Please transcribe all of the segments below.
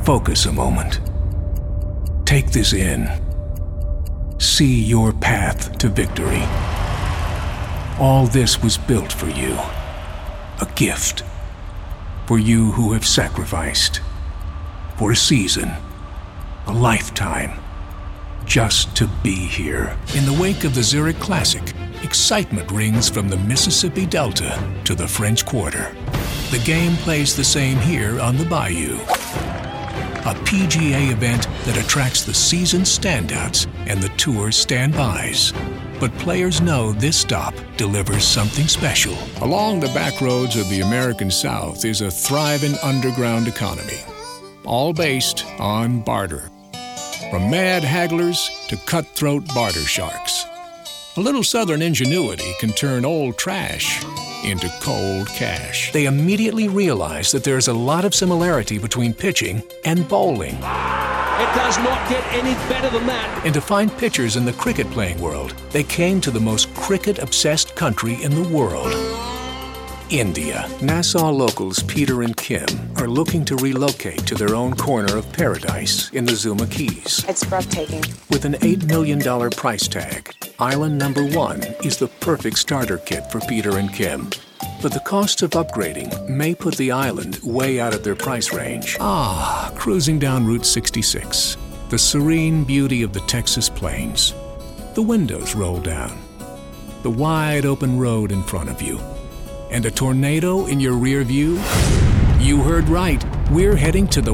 Focus a moment. Take this in. See your path to victory. All this was built for you. A gift. For you who have sacrificed. For a season. A lifetime. Just to be here. In the wake of the Zurich Classic, excitement rings from the Mississippi Delta to the French Quarter. The game plays the same here on the Bayou. A PGA event that attracts the seasoned standouts and the tour standbys. But players know this stop delivers something special. Along the back roads of the American South is a thriving underground economy, all based on barter. From mad hagglers to cutthroat barter sharks. A little southern ingenuity can turn old trash into cold cash. They immediately realize that there's a lot of similarity between pitching and bowling. It does not get any better than that. And to find pitchers in the cricket playing world, they came to the most cricket-obsessed country in the world. India. Nassau locals Peter and Kim are looking to relocate to their own corner of paradise in the Zuma Keys. It's breathtaking. With an $8 million price tag, Island Number 1 is the perfect starter kit for Peter and Kim. But the cost of upgrading may put the island way out of their price range. Cruising down Route 66, the serene beauty of the Texas plains. The windows roll down. The wide open road in front of you. And a tornado in your rear view? You heard right. We're heading to the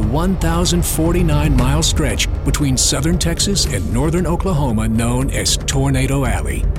1,049-mile stretch between southern Texas and northern Oklahoma known as Tornado Alley.